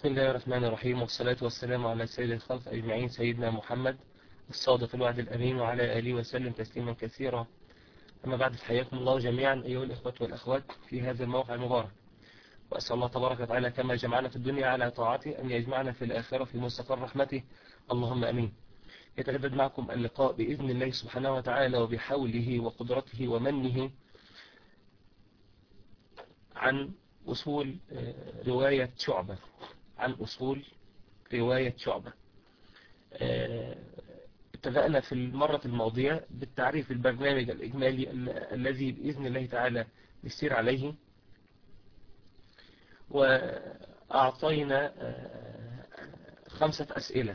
بسم الله الرحمن الرحيم، والصلاة والسلام على سيد الخلق أجمعين، سيدنا محمد الصادق الوعد الأمين، وعلى آله وسلم تسليما كثيرا. أما بعد، حياكم الله جميعا أيها الإخوة والأخوات في هذا الموقع المبارك، وأسأل الله تبارك وتعالى كما جمعنا في الدنيا على طاعته أن يجمعنا في الآخرة في مستقر رحمته، اللهم أمين. يتجدد معكم اللقاء بإذن الله سبحانه وتعالى وبحوله وقدرته ومنه عن أصول رواية شعبة. اتفقنا في المرة الماضية بالتعريف البرنامج الإجمالي الذي بإذن الله تعالى نسير عليه، وأعطينا 5 أسئلة.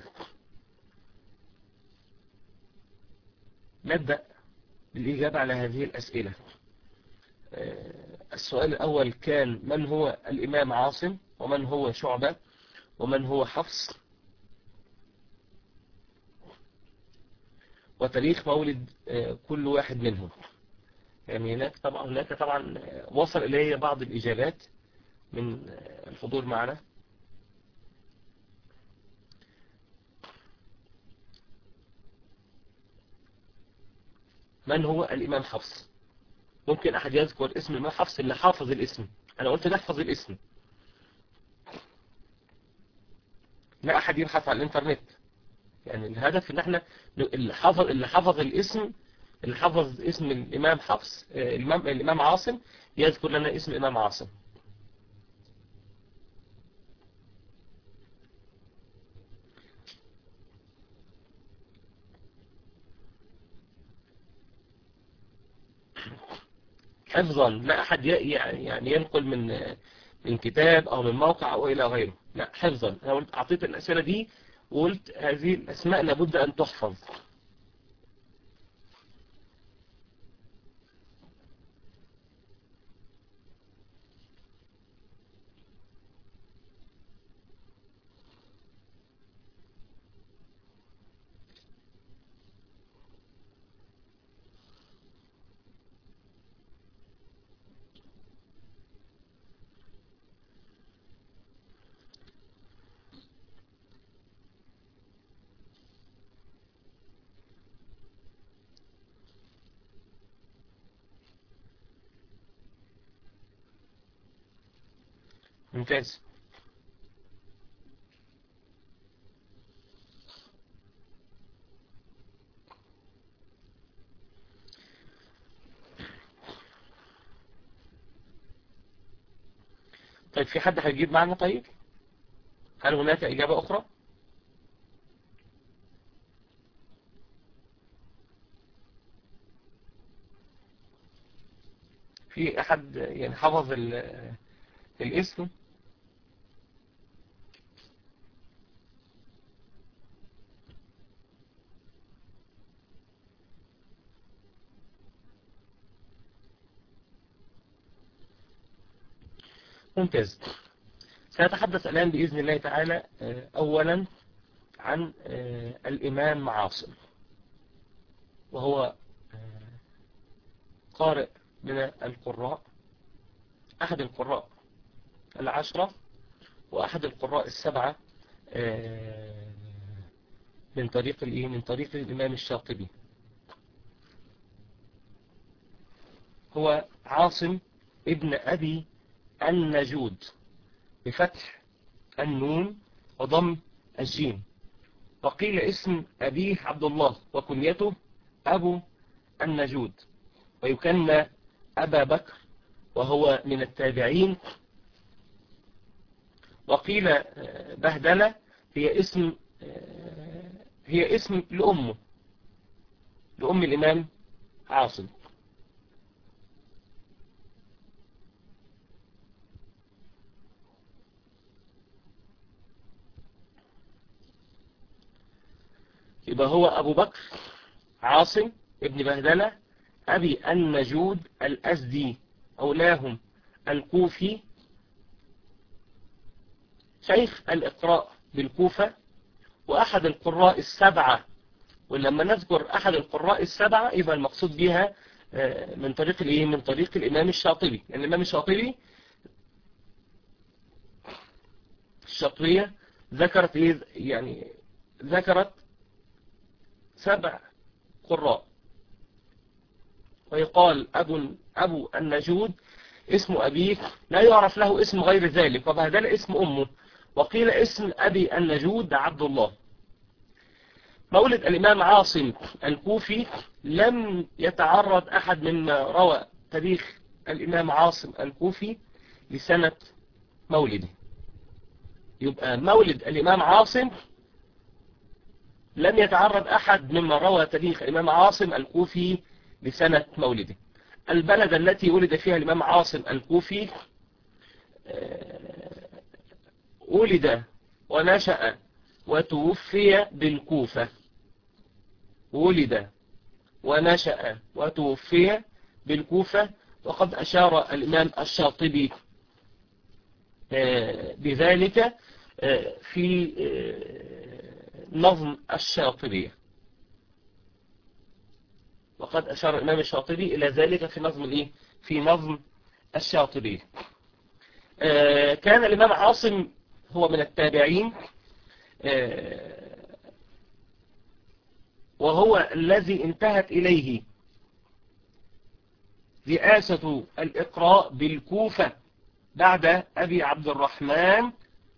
نبدأ بالإجابة على هذه الأسئلة. السؤال الأول كان: من هو الإمام عاصم، ومن هو شعبة، ومن هو حفص، وتاريخ مولد كل واحد منهم. يعني هناك طبعا وصل إليه بعض الإجابات من الحضور معنا. من هو الإمام حفص؟ ممكن أحد يذكر اسم الإمام حفص اللي حافظ الاسم؟ أنا قلت نحفظ الاسم، لا أحد يبحث على الإنترنت. يعني الهدف إن احنا اللي حفظ الاسم، اللي حفظ اسم الإمام حفص، الإمام عاصم، يذكر لنا اسم الإمام عاصم. حفظا، لا أحد يعني ينقل من كتاب أو من موقع أو إلى غيره، لا حفظا. أنا أعطيت الأسئلة دي وقلت هذه الأسماء لابد أن تحفظ. ممتاز. طيب، في حد هيجيب معنا؟ طيب، هل هناك إجابة أخرى؟ في أحد يعني حفظ الاسم؟ ممتاز. سنتحدث الآن بإذن الله تعالى أولا عن الإمام عاصم، وهو قارئ من القراء، أحد القراء 10، وأحد القراء 7 من طريق الإمام الشاطبي. هو عاصم ابن أبي النجود، بفتح النون وضم الجيم. وقيل اسم أبيه عبد الله، وكنيته أبو النجود، ويكنى أبا بكر، وهو من التابعين. وقيل بهدلة هي اسم لأم الإمام عاصم. يبقى هو أبو بكر عاصم ابن بهدلة أبي النجود الأزدي، أولاهم الكوفي، شيخ الإقراء بالكوفة، وأحد القراء 7. ولما نذكر أحد القراء 7 يبقى المقصود بها من طريق الإمام الشاطبي. يعني الإمام الشاطبي الشاطبية ذكرت يعني ذكرت 7 قراء، ويقال أبو النجود اسم أبيه لا يعرف له اسم غير ذلك، وبهدل اسم أمه، وقيل اسم أبي النجود عبد الله. مولد الإمام عاصم الكوفي لم يتعرض أحد مما روى تاريخ الإمام عاصم الكوفي لسنة مولده. يبقى مولد الإمام عاصم لم يتعرض أحد مما روى تاريخ الإمام عاصم الكوفي لسنة مولده. البلد التي ولد فيها الإمام عاصم الكوفي ولد ونشأ وتوفي بالكوفة. ولد ونشأ وتوفي بالكوفة، وقد أشار الإمام الشاطبي بذلك في نظم الشاطبية. وقد أشار الإمام الشاطبي إلى ذلك في نظم الشاطبية. كان الإمام عاصم هو من التابعين، وهو الذي انتهت إليه رئاسة الإقراء بالكوفة بعد أبي عبد الرحمن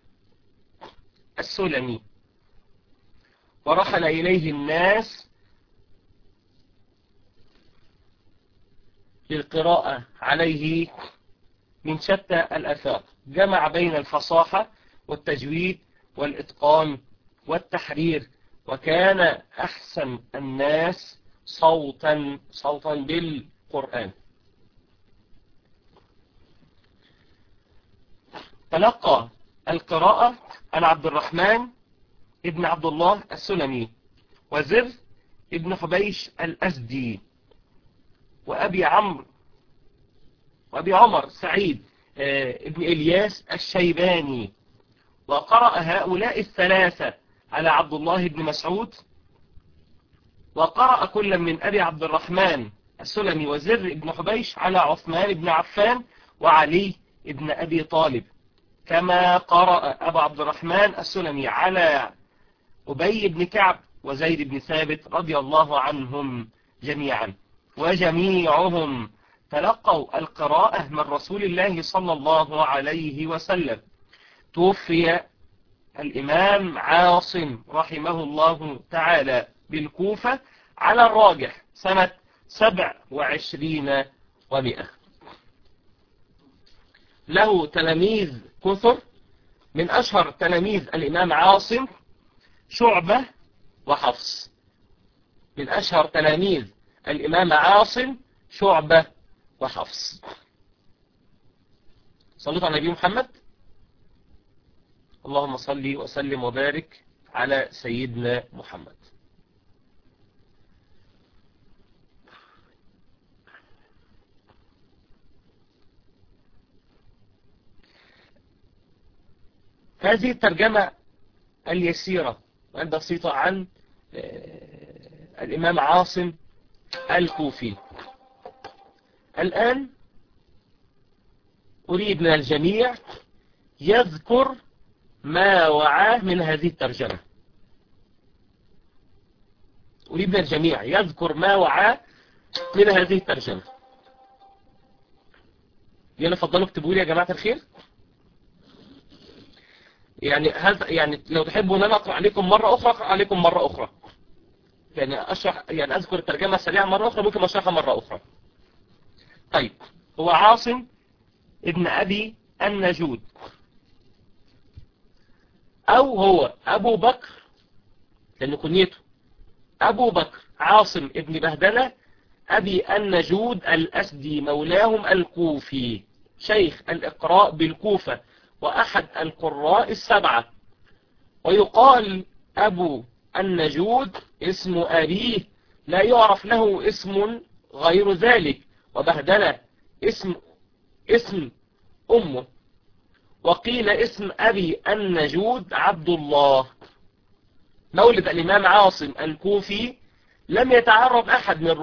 السلمي، ورحل إليه الناس للقراءة عليه من شتى الآفاق. جمع بين الفصاحة والتجويد والإتقان والتحرير، وكان أحسن الناس صوتا بالقرآن. تلقى القراءة عن عبد الرحمن ابن عبد الله السلمي، وزر ابن حبيش الأزدي، وأبي عمر سعيد ابن إلياس الشيباني. وقرأ هؤلاء الثلاثة على عبد الله بن مسعود، وقرأ كل من أبي عبد الرحمن السلمي وزر ابن حبيش على عثمان بن عفان وعلي ابن أبي طالب، كما قرأ أبو عبد الرحمن السلمي على أبي بن كعب وزيد بن ثابت رضي الله عنهم جميعا. وجميعهم تلقوا القراءة من رسول الله صلى الله عليه وسلم. توفي الإمام عاصم رحمه الله تعالى بالكوفة على الراجح سنة 27 و100. له تلاميذ كثر، من أشهر تلاميذ الإمام عاصم شعبة وحفص. من أشهر تلاميذ الإمام عاصم شعبة وحفص. صلوا على النبي محمد. اللهم صل وسلم وبارك على سيدنا محمد. هذه الترجمة اليسيرة والبسيطة عن الإمام عاصم الكوفي. الآن أريد من الجميع يذكر ما وعاه من هذه الترجمة. أريد من الجميع يذكر ما وعاه من هذه الترجمة. يلا فضلوا اكتبوا لي يا جماعة الخير. يعني لو تحبوا ان انا اقرأ عليكم مرة اخرى اقرأ عليكم مرة اخرى. يعني اذكر الترجمة سريعا مرة اخرى، ممكن اشرحها مرة اخرى. طيب، هو عاصم ابن ابي النجود، او هو ابو بكر لان كنيته ابو بكر عاصم ابن بهدلة ابي النجود الاسدي مولاهم الكوفي، شيخ الاقراء بالكوفة واحد القراء السبعة. ويقال ابو النجود اسم ابيه لا يعرف له اسم غير ذلك، وبهدلة اسم امه. وقيل اسم ابي النجود عبد الله. مولد الامام عاصم الكوفي لم يتعرض احد من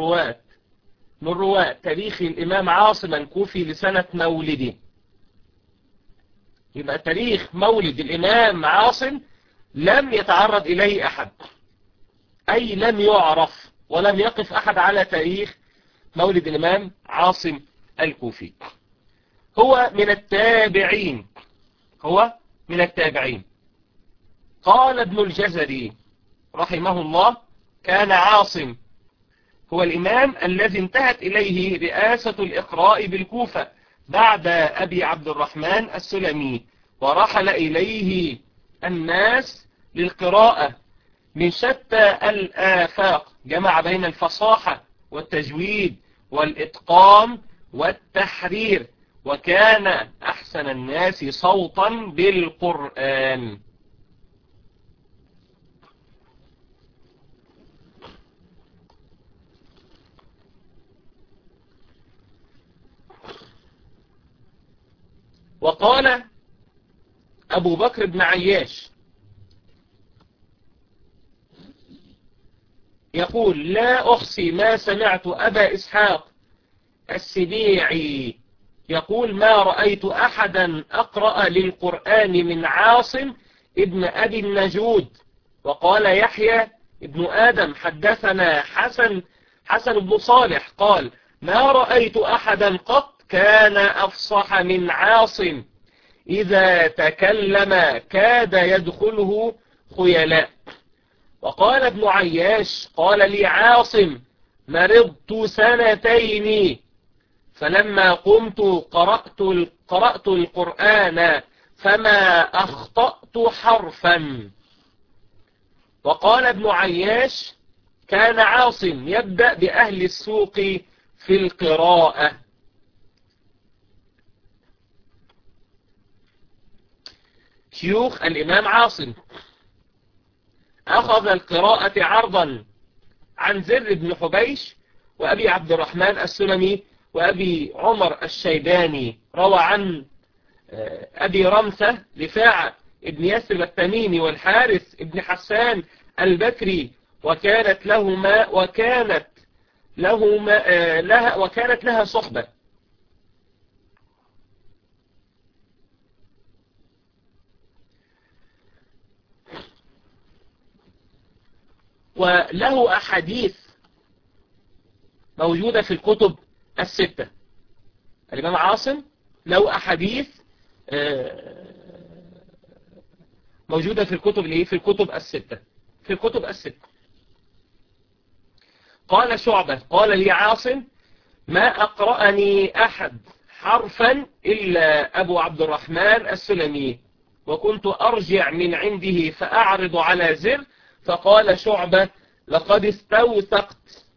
رواة تاريخ الامام عاصم الكوفي لسنة مولده. يبقى تاريخ مولد الإمام عاصم لم يتعرض إليه أحد، أي لم يعرف ولم يقف أحد على تاريخ مولد الإمام عاصم الكوفي. هو من التابعين، هو من التابعين. قال ابن الجزري رحمه الله: كان عاصم هو الإمام الذي انتهت إليه رئاسة الإقراء بالكوفة بعد أبي عبد الرحمن السلمي، ورحل إليه الناس للقراءة من شتى الآفاق، جمع بين الفصاحة والتجويد والإتقان والتحرير، وكان أحسن الناس صوتا بالقرآن. وقال أبو بكر بن عياش يقول: لا أحصي ما سمعت أبا إسحاق السبيعي يقول: ما رأيت أحدا أقرأ للقرآن من عاصم ابن أبي النجود. وقال يحيى ابن آدم: حدثنا حسن بن صالح قال: ما رأيت أحدا قط كان أفصح من عاصم، إذا تكلم كاد يدخله خيلاء. وقال ابن عياش: قال لي عاصم: مرضت سنتين، فلما قمت قرأت القرآن فما أخطأت حرفا. وقال ابن عياش: كان عاصم يبدأ بأهل السوق في القراءة. شيوخ الإمام عاصم: أخذ القراءة عرضا عن زر بن حبيش وأبي عبد الرحمن السلمي وأبي عمر الشيباني. روى عن أبي رمثة رفاعة ابن يسرب التميمي والحارث ابن حسان البكري، وكانت لها صحبة. وله أحاديث موجودة في الكتب الستة. الإمام عاصم له أحاديث موجودة في الكتب الستة. قال شعبة: قال لي عاصم: ما أقرأني أحد حرفا إلا أبو عبد الرحمن السلمي، وكنت أرجع من عنده فأعرض على زر، فقال شعبة: لقد استوثقت.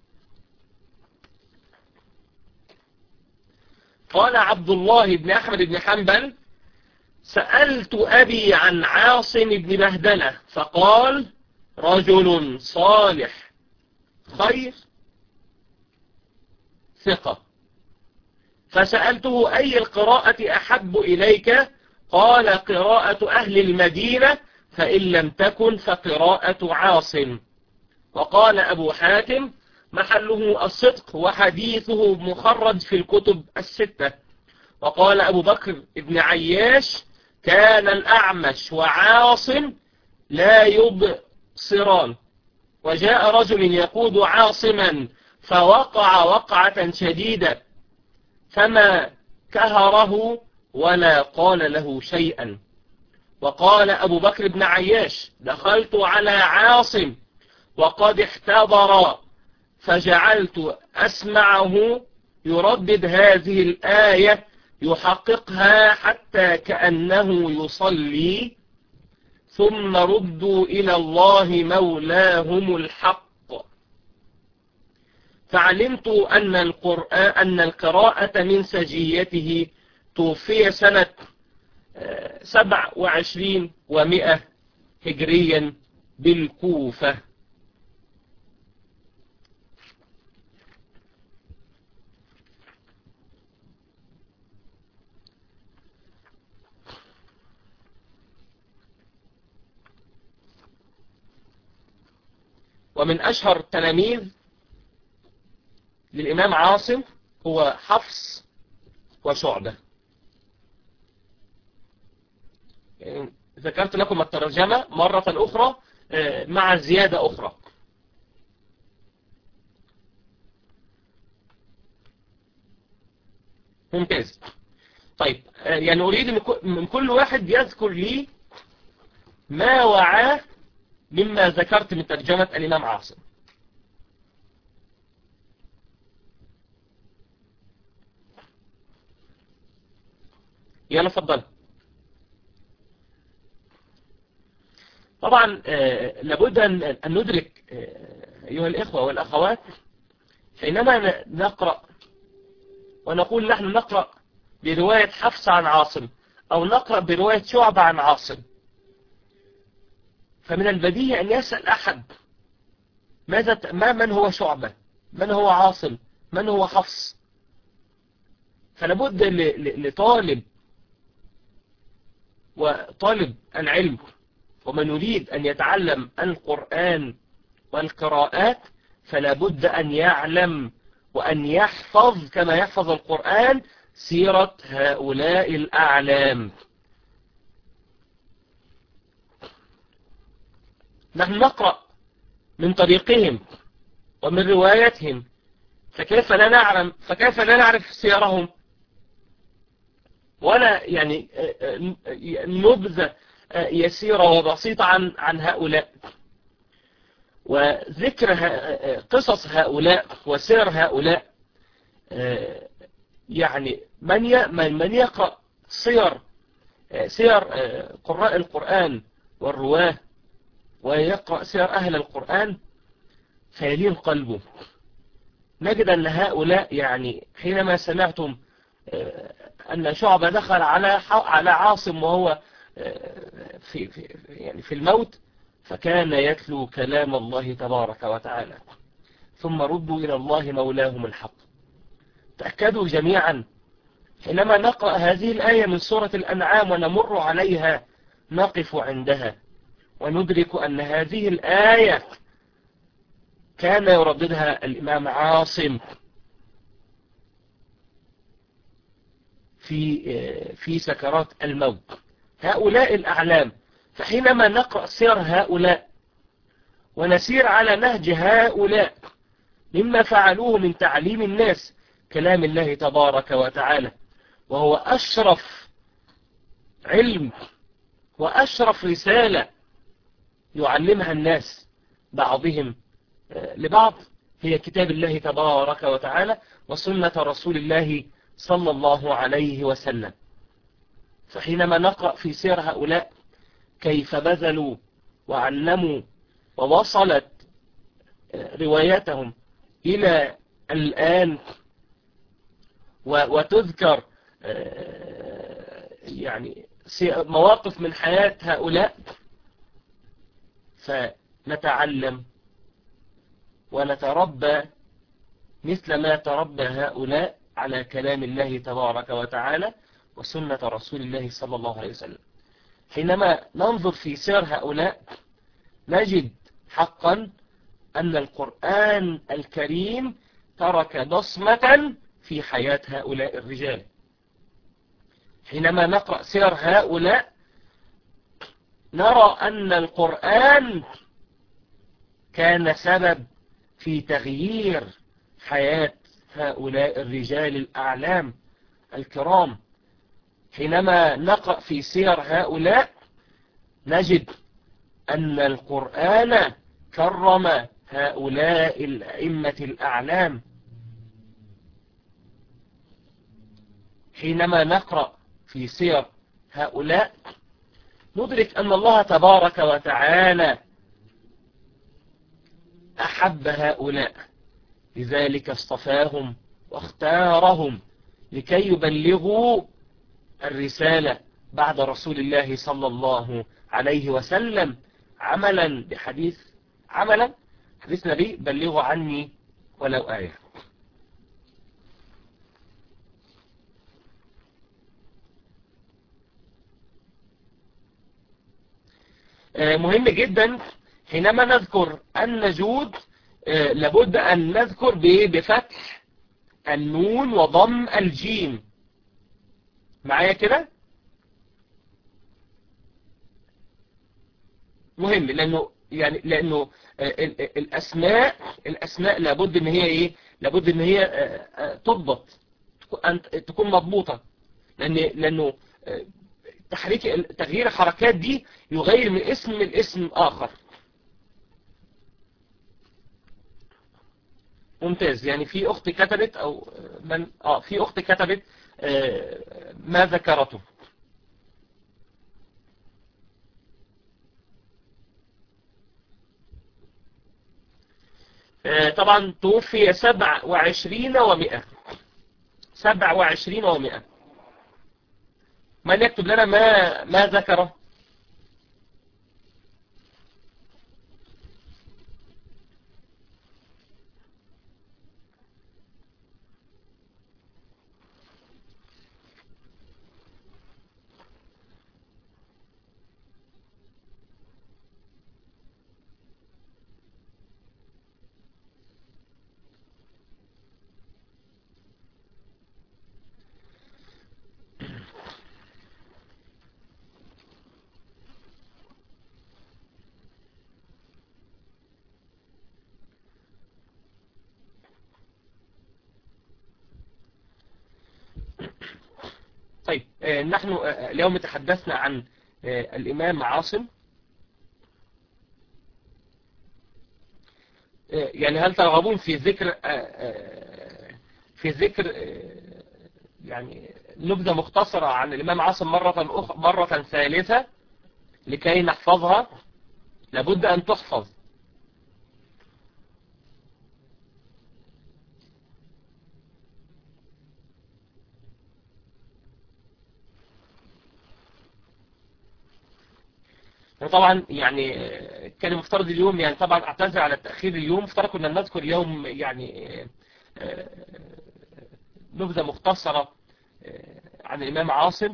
قال عبد الله بن أحمد بن حنبل: سألت أبي عن عاصم بن بهدلة فقال: رجل صالح خير ثقة. فسألته: أي القراءة أحب إليك؟ قال: قراءة أهل المدينة، فإن لم تكن فقراءة عاصم. وقال أبو حاتم: محله الصدق، وحديثه مخرج في الكتب الستة. وقال أبو بكر بن عياش: كان الأعمش وعاصم لا يبصران، وجاء رجل يقود عاصما فوقع وقعة شديدة فما كهره ولا قال له شيئا. وقال أبو بكر بن عياش: دخلت على عاصم وقد احتضر، فجعلت أسمعه يردد هذه الآية يحققها حتى كأنه يصلي: ثم ردوا إلى الله مولاهم الحق. فعلمت أن القراءة من سجيته توفي سنة 27 و100 هجريا بالكوفة. ومن أشهر التلاميذ للإمام عاصم هو حفص وشعبة. ذكرت لكم الترجمة مرة أخرى مع زيادة أخرى. ممتاز. طيب يعني أريد من كل واحد يذكر لي ما وعاه مما ذكرت من ترجمة الإمام عاصم. يلا فضل. طبعا لابد أن ندرك أيها الإخوة والأخوات حينما نقرأ ونقول نحن نقرأ برواية حفص عن عاصم أو نقرأ برواية شعبة عن عاصم، فمن البديهي أن يسأل أحد من هو شعبة، من هو عاصم، من هو حفص. فلابد لطالب وطالب العلم ومن يريد أن يتعلم القرآن والقراءات فلابد أن يعلم وأن يحفظ كما يحفظ القرآن سيرة هؤلاء الأعلام. نحن نقرأ من طريقهم ومن روايتهم، فكيف لا نعرف سيرهم ولا يعني نبذة يسيرة وبسيطة عن هؤلاء، وذكر قصص هؤلاء وسير هؤلاء. يعني من يقرأ سير قراء القرآن والرواه ويقرأ سير أهل القرآن فيلين قلبه. نجد أن هؤلاء يعني حينما سمعتم أن شعبة دخل على عاصم وهو في الموت فكان يتلو كلام الله تبارك وتعالى ثم ردوا إلى الله مولاهم الحق. تأكدوا جميعا حينما نقرأ هذه الآية من سورة الأنعام ونمر عليها نقف عندها وندرك أن هذه الآية كان يرددها الإمام عاصم في سكرات الموت. هؤلاء الأعلام، فحينما نقرأ سير هؤلاء ونسير على نهج هؤلاء مما فعلوه من تعليم الناس كلام الله تبارك وتعالى، وهو أشرف علم وأشرف رسالة يعلمها الناس بعضهم لبعض، هي كتاب الله تبارك وتعالى وسنة رسول الله صلى الله عليه وسلم. فحينما نقرأ في سير هؤلاء كيف بذلوا وعلموا ووصلت رواياتهم إلى الآن وتذكر يعني مواقف من حياة هؤلاء، فنتعلم ونتربى مثل ما تربى هؤلاء على كلام الله تبارك وتعالى وسنة رسول الله صلى الله عليه وسلم. حينما ننظر في سير هؤلاء نجد حقا أن القرآن الكريم ترك بصمة في حياة هؤلاء الرجال. حينما نقرأ سير هؤلاء نرى أن القرآن كان سبب في تغيير حياة هؤلاء الرجال الأعلام الكرام. حينما نقرأ في سير هؤلاء نجد أن القرآن كرم هؤلاء الأئمة الأعلام. حينما نقرأ في سير هؤلاء ندرك أن الله تبارك وتعالى أحب هؤلاء، لذلك اصطفاهم واختارهم لكي يبلغوا الرسالة بعد رسول الله صلى الله عليه وسلم عملا بحديث حديث نبي بلغوا عني ولو آية. مهم جدا حينما نذكر النجود لابد أن نذكر بفتح النون وضم الجيم. معايا كده؟ مهم، لأنه الأسماء لابد إن هي إيه؟ لابد إن هي تضبط، أن تكون مضبوطة، لأنه تغيير الحركات دي يغير من اسم الاسم آخر. ممتاز. يعني في أخت كتبت أو من في أخت كتبت ما ذكرته. طبعا توفي 27 و100. 27 و100. من يكتب لنا ما ذكره؟ طيب نحن اليوم تحدثنا عن الإمام عاصم. يعني هل ترغبون في ذكر يعني نبذة مختصرة عن الإمام عاصم مرة ثالثة لكي نحفظها؟ لابد أن تحفظ. طبعا يعني كان المفترض اليوم، يعني طبعا اعتذر على التأخير اليوم، افترض كنا نذكر اليوم يعني نبذة مختصرة عن الإمام عاصم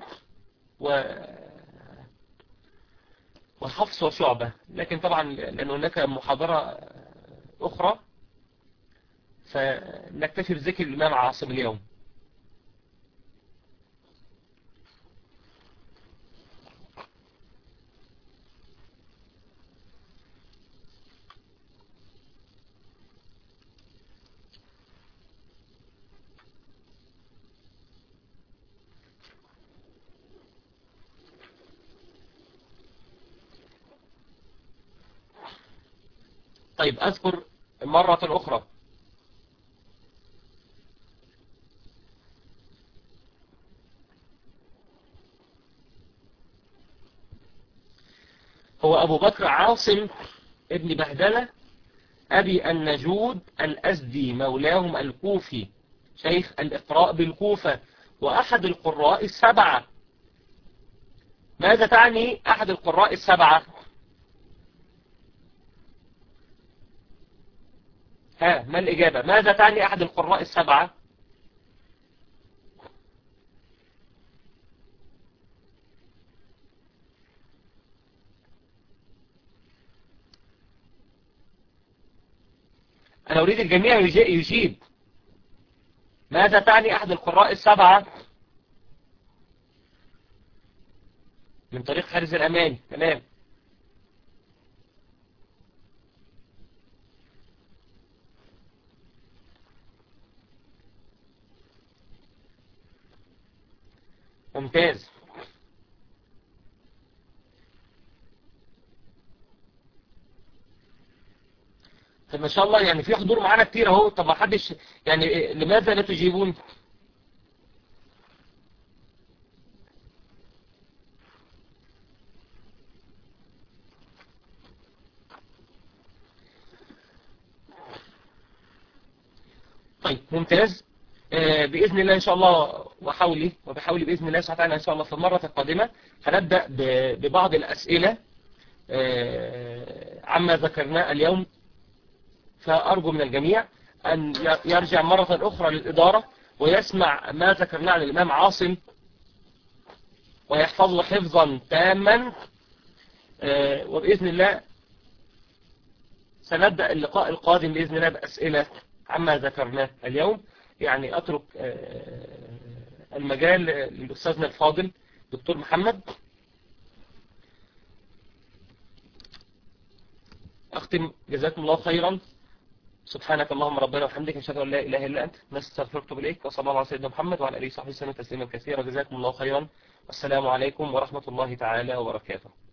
وحفص وشعبة، لكن طبعا لأن هناك محاضرة أخرى فنكتفي بذكر الإمام عاصم اليوم. طيب أذكر مرة أخرى. هو أبو بكر عاصم ابن بهدلة أبي النجود الأزدي مولاهم الكوفي، شيخ الإقراء بالكوفة، وأحد القراء السبعة. ماذا تعني أحد القراء السبعة؟ ما الإجابة؟ ماذا تعني أحد القراء السبعة؟ أنا أريد الجميع يجيب. ماذا تعني أحد القراء السبعة؟ من طريق حارس الأمان. تمام. ممتاز. طب ما شاء الله، يعني في حضور معانا كتير اهو. طب ما حدش يعني، لماذا لا تجيبون؟ طيب ممتاز. بإذن الله إن شاء الله وبحولي بإذن الله سبحانه وتعالى إن شاء الله في المرة القادمة هنبدأ ببعض الأسئلة عما ذكرناه اليوم. فأرجو من الجميع أن يرجع مرة أخرى للإدارة ويسمع ما ذكرناه عن الإمام عاصم ويحفظه حفظا تاما. وبإذن الله سنبدأ اللقاء القادم بإذن الله بأسئلة عما ذكرناه اليوم. يعني أترك المجال للأستاذنا الفاضل دكتور محمد. نختم. جزاكم الله خيرا. سبحانك اللهم ربنا وبحمدك، نشهد ان لا اله الا انت، نستغفرك اليك، وصلى الله على سيدنا محمد وعلى اله وصحبه وسلم تسليما كثيرا. جزاكم الله خيرا، والسلام عليكم ورحمة الله تعالى وبركاته.